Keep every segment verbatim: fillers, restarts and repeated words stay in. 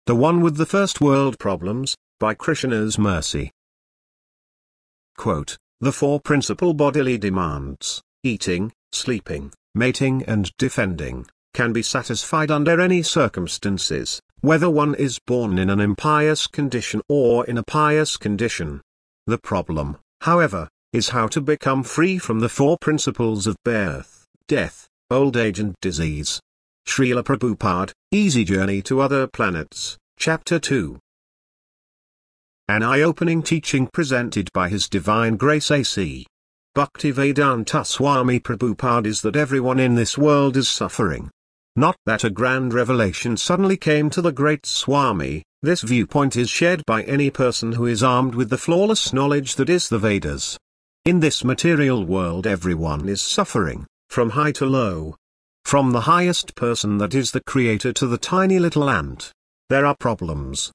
The one with the first world problems, by Krishna's mercy. Quote, the four principal bodily demands, eating, sleeping, mating and defending, can be satisfied under any circumstances, whether one is born in an impious condition or in a pious condition. The problem, however, is how to become free from the four principles of birth, death, old age and disease. Srila Prabhupada, Easy Journey to Other Planets, Chapter two. An eye-opening teaching presented by His Divine Grace A C Bhaktivedanta Swami Prabhupada is that everyone in this world is suffering. Not that a grand revelation suddenly came to the great Swami. This viewpoint is shared by any person who is armed with the flawless knowledge that is the Vedas. In this material world everyone is suffering, from high to low. From the highest person that is the creator to the tiny little ant. There are problems.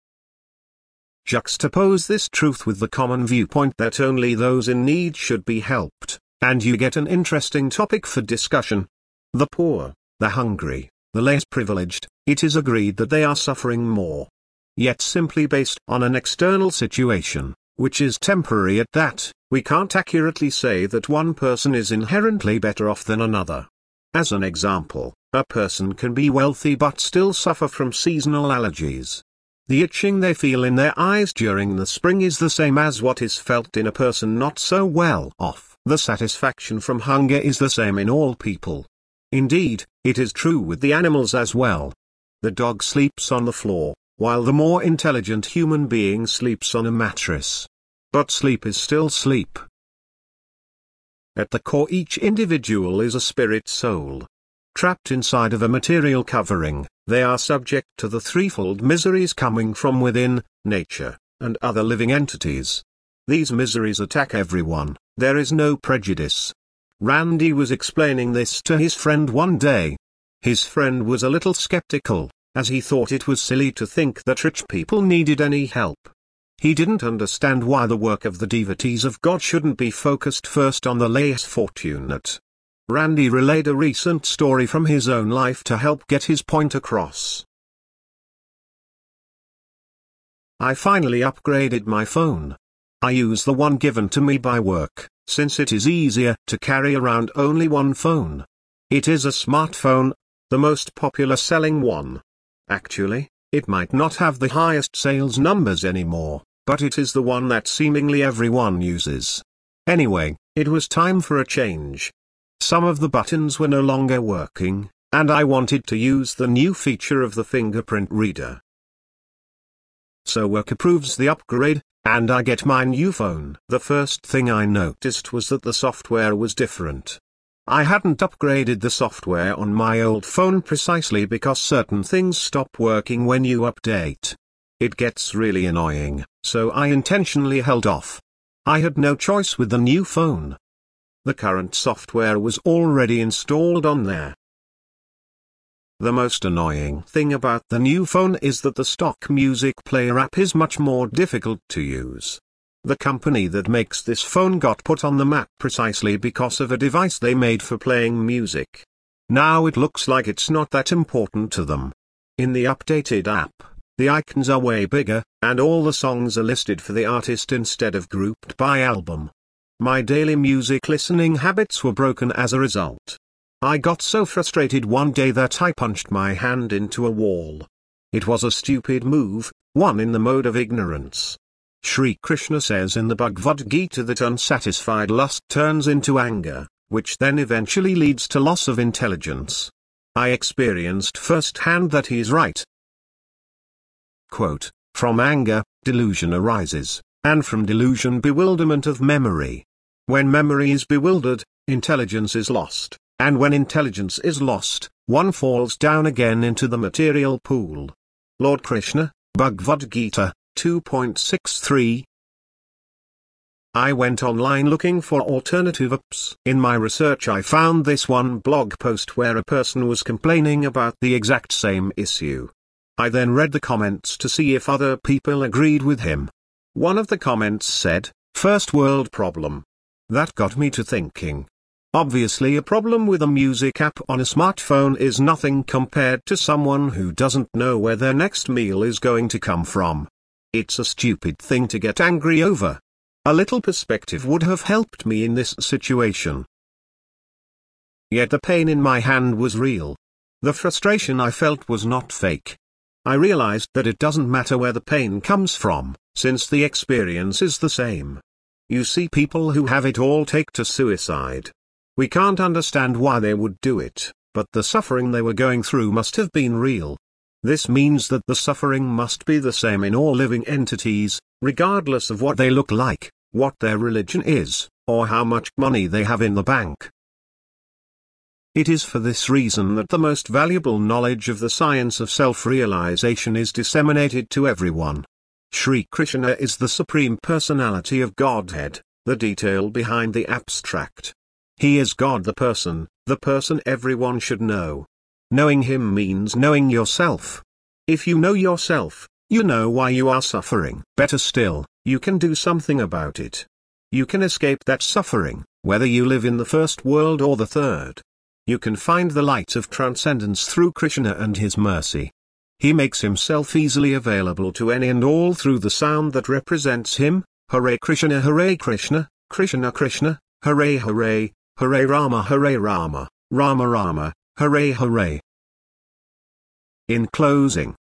Juxtapose this truth with the common viewpoint that only those in need should be helped, and you get an interesting topic for discussion. The poor, the hungry, the less privileged, it is agreed that they are suffering more. Yet simply based on an external situation, which is temporary at that, we can't accurately say that one person is inherently better off than another. As an example, a person can be wealthy but still suffer from seasonal allergies. The itching they feel in their eyes during the spring is the same as what is felt in a person not so well off. The satisfaction from hunger is the same in all people. Indeed, it is true with the animals as well. The dog sleeps on the floor, while the more intelligent human being sleeps on a mattress. But sleep is still sleep. At the core each individual is a spirit soul. Trapped inside of a material covering, they are subject to the threefold miseries coming from within, nature, and other living entities. These miseries attack everyone, there is no prejudice. Randy was explaining this to his friend one day. His friend was a little skeptical, as he thought it was silly to think that rich people needed any help. He didn't understand why the work of the devotees of God shouldn't be focused first on the less fortunate. Randy relayed a recent story from his own life to help get his point across. I finally upgraded my phone. I use the one given to me by work, since it is easier to carry around only one phone. It is a smartphone, the most popular selling one. Actually, it might not have the highest sales numbers anymore, but it is the one that seemingly everyone uses. Anyway, it was time for a change. Some of the buttons were no longer working, and I wanted to use the new feature of the fingerprint reader. So work approves the upgrade, and I get my new phone. The first thing I noticed was that the software was different. I hadn't upgraded the software on my old phone precisely because certain things stop working when you update. It gets really annoying, so I intentionally held off. I had no choice with the new phone. The current software was already installed on there. The most annoying thing about the new phone is that the stock music player app is much more difficult to use. The company that makes this phone got put on the map precisely because of a device they made for playing music. Now it looks like it's not that important to them. In the updated app, the icons are way bigger, and all the songs are listed for the artist instead of grouped by album. My daily music listening habits were broken as a result. I got so frustrated one day that I punched my hand into a wall. It was a stupid move, one in the mode of ignorance. Sri Krishna says in the Bhagavad Gita that unsatisfied lust turns into anger, which then eventually leads to loss of intelligence. I experienced firsthand that he is right. Quote, from anger, delusion arises, and from delusion bewilderment of memory. When memory is bewildered, intelligence is lost, and when intelligence is lost, one falls down again into the material pool. Lord Krishna, Bhagavad Gita, two point six three. I went online looking for alternative apps. In my research I found this one blog post where a person was complaining about the exact same issue. I then read the comments to see if other people agreed with him. One of the comments said, first world problem. That got me to thinking. Obviously, a problem with a music app on a smartphone is nothing compared to someone who doesn't know where their next meal is going to come from. It's a stupid thing to get angry over. A little perspective would have helped me in this situation. Yet the pain in my hand was real. The frustration I felt was not fake. I realized that it doesn't matter where the pain comes from, since the experience is the same. You see, people who have it all take to suicide. We can't understand why they would do it, but the suffering they were going through must have been real. This means that the suffering must be the same in all living entities, regardless of what they look like, what their religion is, or how much money they have in the bank. It is for this reason that the most valuable knowledge of the science of self-realization is disseminated to everyone. Sri Krishna is the Supreme Personality of Godhead, the detail behind the abstract. He is God the person, the person everyone should know. Knowing him means knowing yourself. If you know yourself, you know why you are suffering. Better still, you can do something about it. You can escape that suffering, whether you live in the first world or the third. You can find the light of transcendence through Krishna and his mercy. He makes himself easily available to any and all through the sound that represents him. Hare Krishna, Hare Krishna, Krishna Krishna, Hare Hare, Hare Rama, Hare Rama, Rama Rama, Hare Hare. In closing,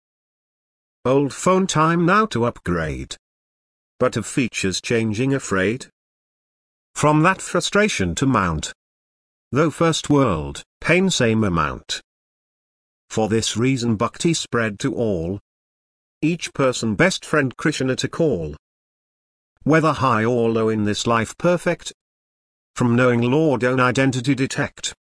old phone time now to upgrade. But of features changing afraid? From that frustration to mount. Though first world, pain same amount. For this reason bhakti spread to all. Each person best friend Krishna to call. Whether high or low in this life perfect. From knowing Lord own identity detect.